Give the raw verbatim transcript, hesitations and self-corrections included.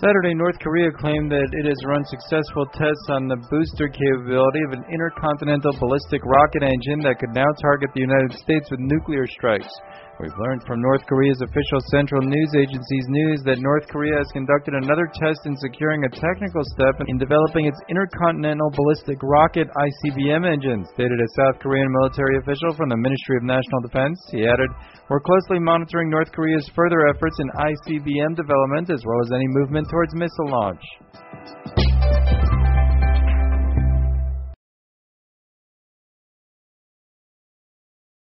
Saturday, North Korea claimed that it has run successful tests on the booster capability of an intercontinental ballistic rocket engine that could now target the United States with nuclear strikes. We've learned from North Korea's official Central News Agency's news that North Korea has conducted another test in securing a technical step in developing its intercontinental ballistic rocket I C B M engine, stated a South Korean military official from the Ministry of National Defense. He added, "We're closely monitoring North Korea's further efforts in I C B M development as well as any movement towards missile launch."